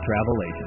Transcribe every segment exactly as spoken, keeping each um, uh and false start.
travel agent.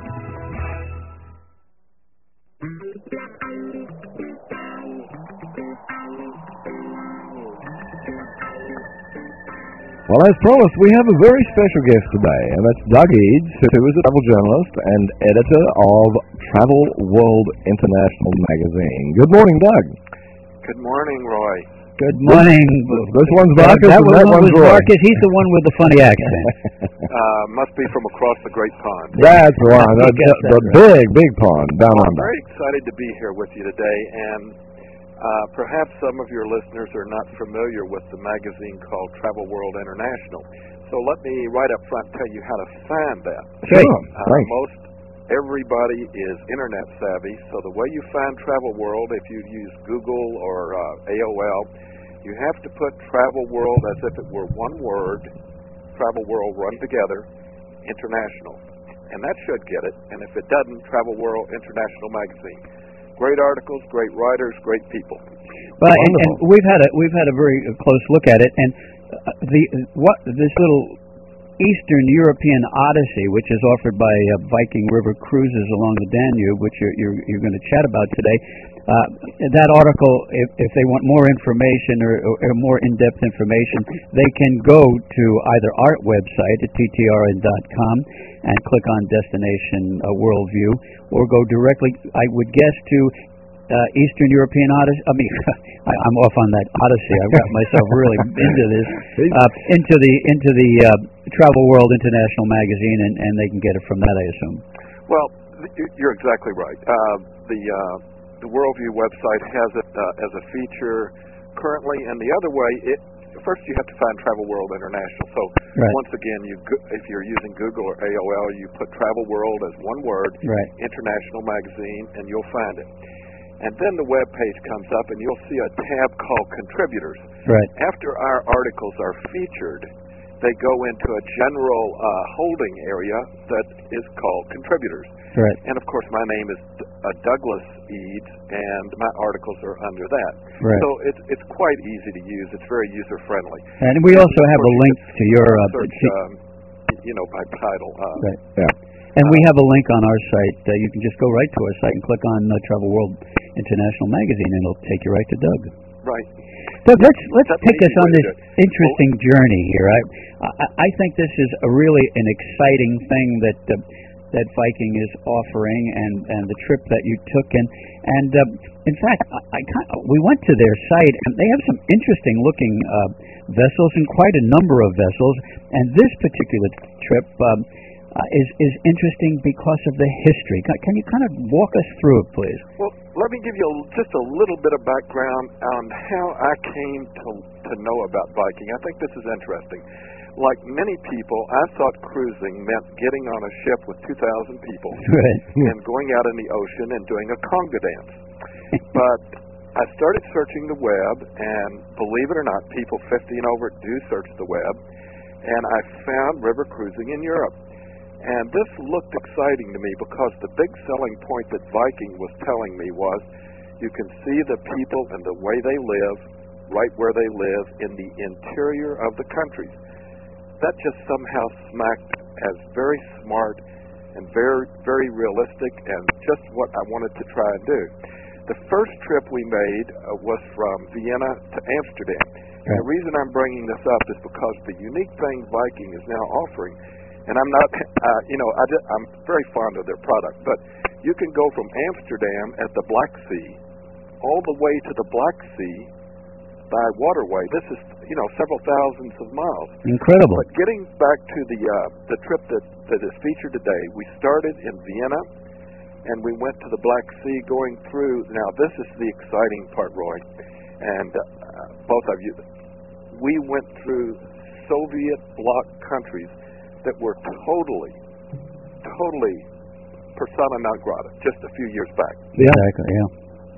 Well, as promised, we have a very special guest today, and that's Doug Eads, who is a travel journalist and editor of Travel World International magazine. Good morning, Doug. Good morning, Roy. Good morning. This one's Marcus, that, that and that one one's was Roy. Marcus. He's the one with the funny accent. uh, must be from across the Great Pond. That's right. The, the, the big, big pond down well, I'm under. very excited to be here with you today, and uh, perhaps some of your listeners are not familiar with the magazine called Travel World International. So let me right up front tell you how to find that. Sure. Uh, most everybody is internet savvy, so the way you find Travel World, if you use Google or uh, A O L, you have to put Travel World as if it were one word, Travel World run together, International. And that should get it. And if it doesn't, Travel World International magazine. Great articles, great writers, great people. Well, and, and we've had a we've had a very close look at it, and uh, the what this little Eastern European Odyssey, which is offered by uh, Viking River Cruises along the Danube, which you're you're, you're going to chat about today. Uh, that article, if, if they want more information or, or more in-depth information, they can go to either our website at t t r n dot com and click on Destination uh, Worldview, or go directly, I would guess, to uh, Eastern European Odyssey. I mean, I, I'm off on that Odyssey. I've got myself really into this, uh, into the into the uh, Travel World International magazine, and, and they can get it from that, I assume. Well, you're exactly right. Uh, the uh, The Worldview website has it uh, as a feature currently, and the other way, it first you have to find Travel World International. So right. once again, you if you're using Google or A O L, you put Travel World as one word, right. International magazine, and you'll find it. And then the web page comes up, and you'll see a tab called Contributors. Right. After our articles are featured, they go into a general uh, holding area that is called Contributors. Right. And of course, my name is uh, Douglas Eads, and my articles are under that. Right. So it's it's quite easy to use. It's very user friendly. And we also have a link to your uh, search, um, you know, by title. Uh, right. Yeah. And we have a link on our site. Uh, you can just go right to our site and click on uh, Travel World International magazine, and it'll take you right to Doug. Right. Doug, let's let's That's take us on this good. interesting well, journey here. I, I I think this is a really an exciting thing that. Uh, that Viking is offering, and, and the trip that you took, and and uh, in fact, I, I kind of, we went to their site, and they have some interesting looking uh, vessels, and quite a number of vessels. And this particular trip um, uh, is is interesting because of the history. Can, can you kind of walk us through it, please? Well, let me give you a, just a little bit of background on how I came to to know about Viking. I think this is interesting. Like many people, I thought cruising meant getting on a ship with two thousand people right. and going out in the ocean and doing a conga dance. But I started searching the web, and believe it or not, people fifty and over do search the web, and I found river cruising in Europe. And this looked exciting to me because the big selling point that Viking was telling me was you can see the people and the way they live right where they live in the interior of the countries. That just somehow smacked as very smart and very, very realistic and just what I wanted to try and do. The first trip we made uh, was from Vienna to Amsterdam. And the reason I'm bringing this up is because the unique thing Viking is now offering, and I'm not, uh, you know, I just, I'm very fond of their product, but you can go from Amsterdam at the Black Sea all the way to the Black Sea by waterway. This is, you know, several thousands of miles. Incredible. But getting back to the uh, the trip that, that is featured today, we started in Vienna, and we went to the Black Sea going through. Now, this is the exciting part, Roy, and uh, both of you. We went through Soviet bloc countries that were totally, totally persona non grata just a few years back. Yeah. Exactly, yeah.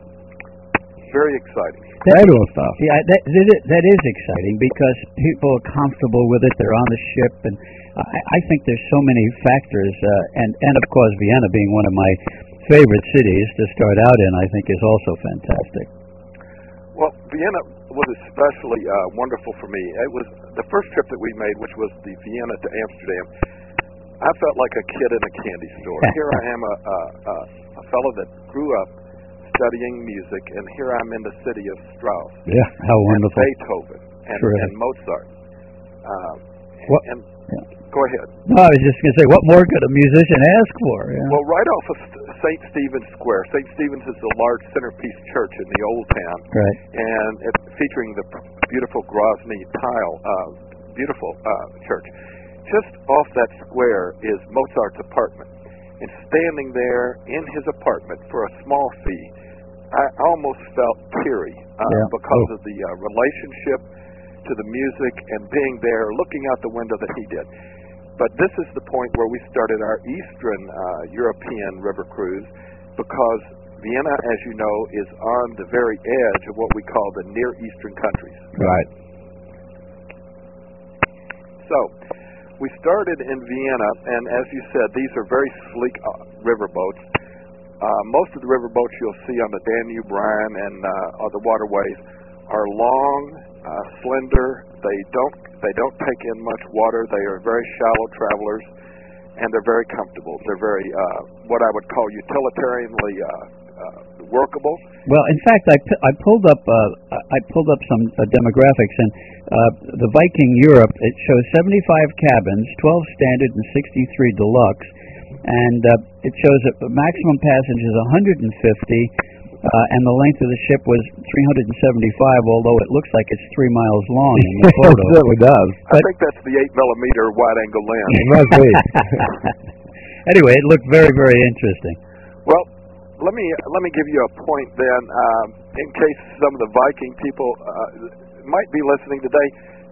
Very exciting. Fabulous stuff. Yeah, that, that, is, that is exciting because people are comfortable with it. They're on the ship, and I, I think there's so many factors. Uh, and, and, of course, Vienna being one of my favorite cities to start out in, I think is also fantastic. Well, Vienna was especially uh, wonderful for me. It was the first trip that we made, which was the Vienna to Amsterdam. I felt like a kid in a candy store. Here I am, a, a, a, a fellow that grew up studying music, and here I'm in the city of Strauss. Yeah, how wonderful. And Beethoven and, and Mozart. Uh, and, what? and go ahead. No, I was just going to say, what more could a musician ask for? Yeah. Well, right off of Saint Stephen's Square. Saint Stephen's is a large centerpiece church in the old town, right? And it's featuring the beautiful Grozny tile, uh, beautiful uh, church. Just off that square is Mozart's apartment, and standing there in his apartment for a small fee, I almost felt teary uh, yeah. because oh. of the uh, relationship to the music and being there, looking out the window that he did. But this is the point where we started our Eastern uh, European river cruise, because Vienna, as you know, is on the very edge of what we call the Near Eastern countries. Right. So we started in Vienna, and as you said, these are very sleek uh, river boats. Uh, most of the river boats you'll see on the Danube, Rhine, and uh, other waterways are long, uh, slender. They don't they don't take in much water. They are very shallow travelers, and they're very comfortable. They're very uh, what I would call utilitarianly uh, uh, workable. Well, in fact, I, pu- I pulled up uh, I pulled up some uh, demographics, and uh, the Viking Europe, it shows seventy-five cabins, twelve standard and sixty-three deluxe, and uh, it shows that the maximum passengers one hundred fifty. Uh, and the length of the ship was three hundred seventy-five, although it looks like it's three miles long in the photo. It certainly does. I think that's the eight millimeter wide-angle lens. It must be. Anyway, it looked very, very interesting. Well, let me let me give you a point then, um, in case some of the Viking people uh, might be listening today.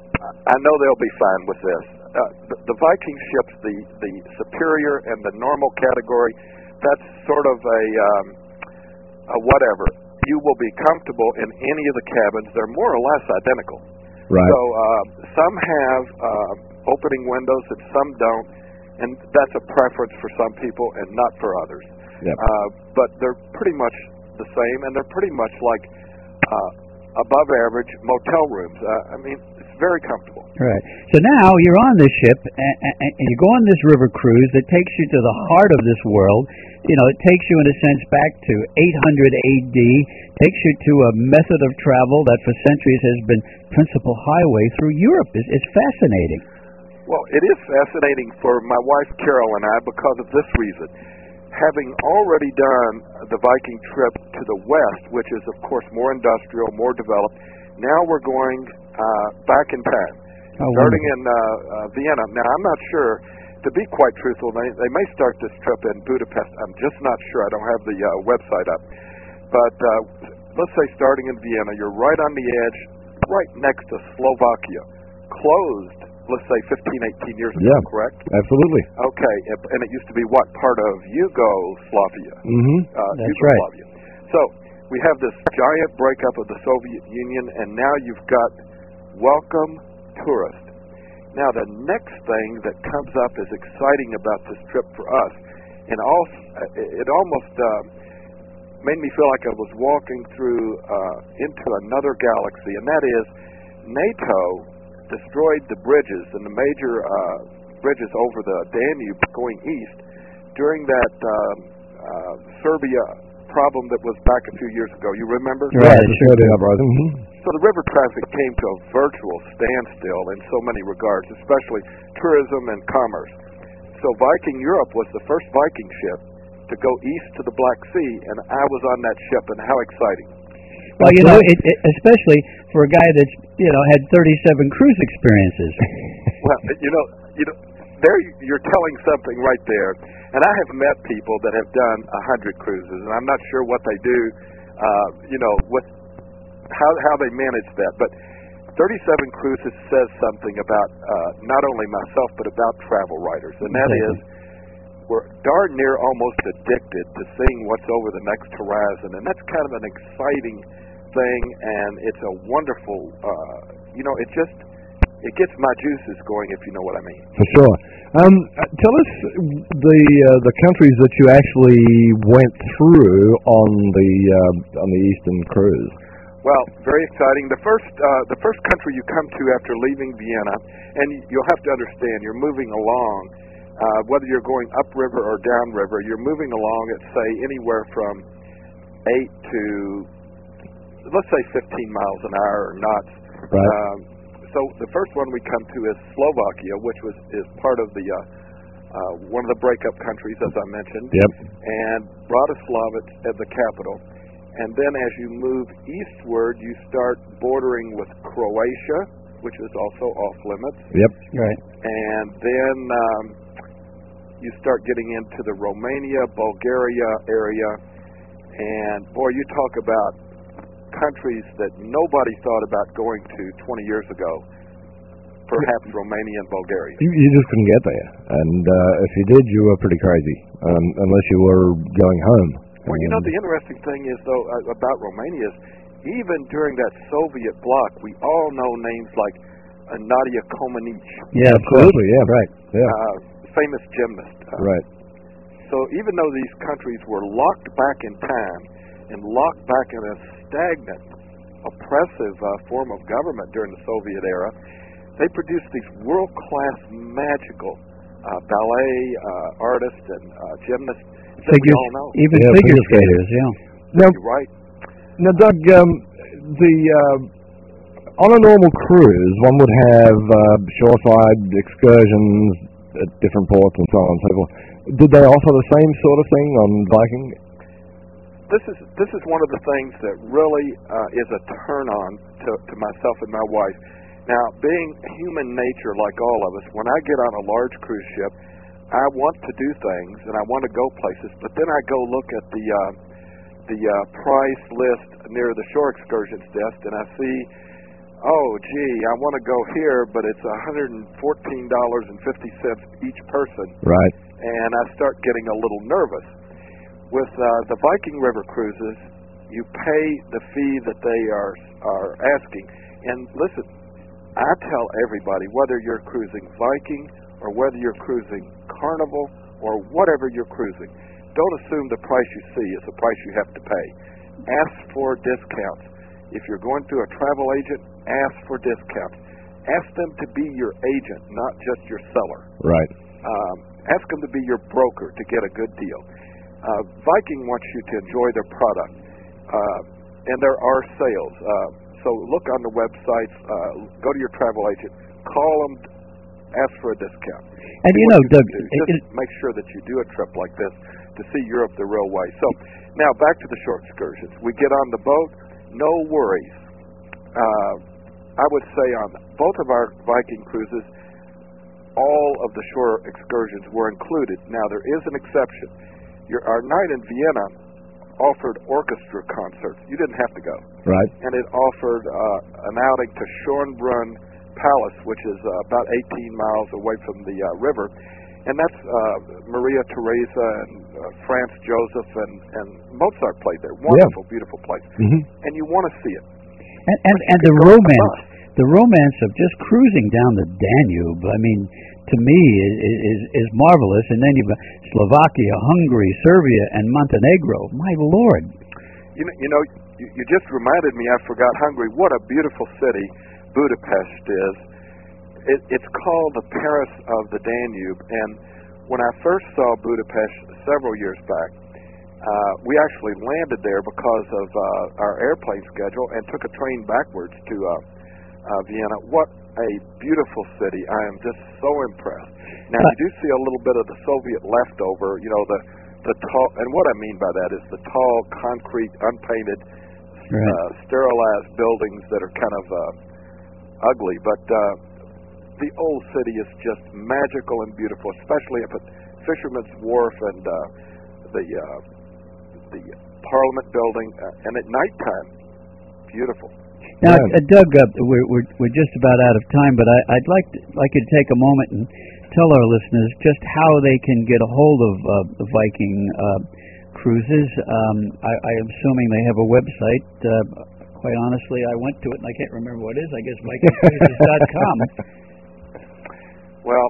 I know they'll be fine with this. Uh, the, the Viking ships, the the superior and the normal category, that's sort of a um, Uh, whatever. You will be comfortable in any of the cabins. They're more or less identical. Right. So uh, some have uh, opening windows and some don't, and that's a preference for some people and not for others. Yep. Uh, but they're pretty much the same, and they're pretty much like uh, above average motel rooms. Uh, I mean, it's very comfortable. Right. So now you're on this ship, and, and, and you go on this river cruise that takes you to the heart of this world. You know, it takes you, in a sense, back to eight hundred A D, takes you to a method of travel that for centuries has been principal highway through Europe. It's, it's fascinating. Well, it is fascinating for my wife Carol and I because of this reason. Having already done the Viking trip to the west, which is, of course, more industrial, more developed, now we're going uh, back in time, oh, starting wonderful. in uh, uh, Vienna. Now, I'm not sure. To be quite truthful, they, they may start this trip in Budapest. I'm just not sure. I don't have the uh, website up. But uh, let's say starting in Vienna, you're right on the edge, right next to Slovakia, closed, let's say fifteen, eighteen years ago, yeah, correct? Absolutely. Okay, and it used to be what, part of Yugoslavia? Mm-hmm. Uh, That's Yugoslavia. Right. So we have this giant breakup of the Soviet Union, and now you've got welcome tourists. Now, the next thing that comes up is exciting about this trip for us, and also it almost uh, made me feel like I was walking through uh, into another galaxy, and that is NATO destroyed the bridges and the major uh, bridges over the Danube going east during that um, uh, Serbia problem that was back a few years ago. You remember? Right, sure do. Mm-hmm. So the river traffic came to a virtual standstill in so many regards, especially tourism and commerce. So Viking Europe was the first Viking ship to go east to the Black Sea, and I was on that ship, and how exciting. Well, you know, it, it, especially for a guy that's, you know, had thirty-seven cruise experiences. Well, you know, you know, there you're telling something right there. And I have met people that have done a hundred cruises, and I'm not sure what they do, uh, you know, with how how they manage that. But thirty-seven cruises says something about uh, not only myself but about travel writers, and that exactly. is we're darn near almost addicted to seeing what's over the next horizon, and that's kind of an exciting thing, and it's a wonderful, uh, you know, it just it gets my juices going, if you know what I mean. For sure. Um, tell us the uh, the countries that you actually went through on the uh, on the Eastern cruise. Well, very exciting. The first uh, the first country you come to after leaving Vienna, and you'll have to understand, you're moving along Uh, whether you're going upriver or downriver, you're moving along at, say, anywhere from eight to, let's say, fifteen miles an hour or knots. Right. Um, so the first one we come to is Slovakia, which was is part of the uh, uh, one of the breakup countries, as I mentioned. Yep. And Bratislava is the capital. And then as you move eastward, you start bordering with Croatia, which is also off limits. Yep. Right. And then um, you start getting into the Romania, Bulgaria area. And, boy, you talk about countries that nobody thought about going to twenty years ago. Perhaps Romania and Bulgaria. You, you just couldn't get there. And uh, if you did, you were pretty crazy, um, unless you were going home. Well, you know, the interesting thing is, though, uh, about Romania is even during that Soviet bloc, we all know names like uh, Nadia Comaneci. Yeah, absolutely, yeah. Right. Yeah. Uh, famous gymnast. Uh, right. So even though these countries were locked back in time and locked back in a stagnant, oppressive uh, form of government during the Soviet era, they produced these world-class magical uh, ballet uh, artists and uh, gymnasts that we Figures, all know. even Yeah, figure figure skaters, yeah. Now, You're right. now, Doug, um, the uh, on a normal cruise, one would have uh, shoreside excursions at different ports and so on and so forth. Did they offer the same sort of thing on Viking? This is this is one of the things that really uh, is a turn on to, to myself and my wife. Now, being human nature like all of us, when I get on a large cruise ship, I want to do things and I want to go places, but then I go look at the uh, the uh, price list near the shore excursions desk, and I see, oh, gee, I want to go here, but it's one hundred fourteen dollars and fifty cents each person. Right. And I start getting a little nervous. With uh, the Viking River cruises, you pay the fee that they are are asking. And listen, I tell everybody, whether you're cruising Viking or whether you're cruising Carnival or whatever you're cruising, don't assume the price you see is the price you have to pay. Ask for discounts. If you're going through a travel agent, ask for discounts. Ask them to be your agent, not just your seller. Right. Um, ask them to be your broker to get a good deal. Uh, Viking wants you to enjoy their product, uh, and there are sales. Uh, so look on the websites, uh, go to your travel agent, call them, ask for a discount. And See you what know, can Doug, do. it, just make sure that you do a trip like this to see Europe the real way. So now back to the shore excursions. We get on the boat, no worries. Uh, I would say on both of our Viking cruises, all of the shore excursions were included. Now there is an exception. Your, our night in Vienna offered orchestra concerts. You didn't have to go. Right. And it offered uh, an outing to Schönbrunn Palace, which is uh, about eighteen miles away from the uh, river. And that's uh, Maria Theresa and uh, Franz Joseph and, and Mozart played there. Wonderful, yeah. Beautiful place. Mm-hmm. And you want to see it. And, and, and the romance, the romance of just cruising down the Danube, I mean, to me, is, is, is marvelous. And then you've got Slovakia, Hungary, Serbia, and Montenegro. My Lord. You know, you, know you, you just reminded me, I forgot Hungary. What a beautiful city Budapest is. It, it's called the Paris of the Danube. And when I first saw Budapest several years back, uh, we actually landed there because of uh, our airplane schedule and took a train backwards to uh, uh, Vienna. What a beautiful city. I am just so impressed. Now, you do see a little bit of the Soviet leftover, you know, the, the tall, and what I mean by that is the tall, concrete, unpainted, right. uh, sterilized buildings that are kind of uh, ugly. But uh, the old city is just magical and beautiful, especially up at Fisherman's Wharf and uh, the uh, the Parliament building, uh, and at nighttime, beautiful. Now, uh, Doug, uh, we're, we're we're just about out of time, but I, I'd like to, like you to take a moment and tell our listeners just how they can get a hold of uh, the Viking uh, cruises. Um, I, I'm assuming they have a website. Uh, quite honestly, I went to it and I can't remember what it is. I guess Viking cruises dot com. Well,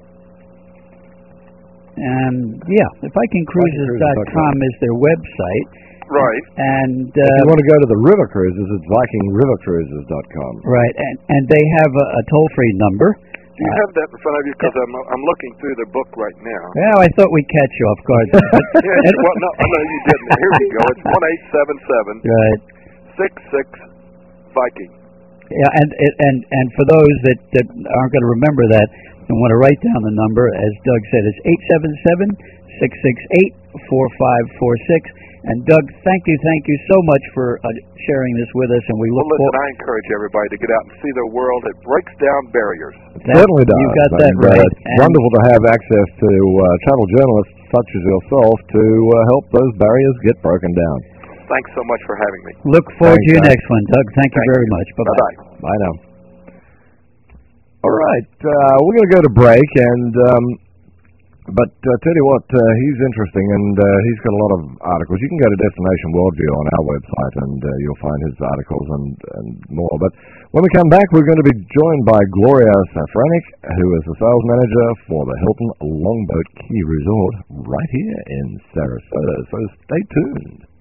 and yeah, the Viking cruises dot com is their website. right. And uh, if you want to go to the river cruises, it's Viking River Cruises dot com. Right, and and they have a, a toll free number. Do you have that in front of you? Because I'm I'm looking through the book right now. Well, I thought we'd catch you off guard. yeah, well, no, no, you didn't. Here we go. It's one eight seven seven Right. six six Viking. Yeah, and and and for those that, that aren't going to remember that and want to write down the number, as Doug said, it's eight seven seven six six eight four five four six. And Doug, thank you, thank you so much for uh, sharing this with us. And we look well, listen, forward. I encourage everybody to get out and see the world. It breaks down barriers. It certainly does. You got that and, right. Uh, it's wonderful to have access to uh, travel journalists such as yourself to uh, help those barriers get broken down. Thanks so much for having me. Look forward Thanks, to your Doug. next one, Doug. Thank, thank you very you. much. Bye-bye. Bye-bye. Bye now. All right, uh, we're going to go to break, and um, but uh, tell you what, uh, he's interesting, and uh, he's got a lot of articles. You can go to Destination Worldview on our website, and uh, you'll find his articles and, and more. But when we come back, we're going to be joined by Gloria Safranik, who is the sales manager for the Hilton Longboat Key Resort right here in Sarasota. So stay tuned.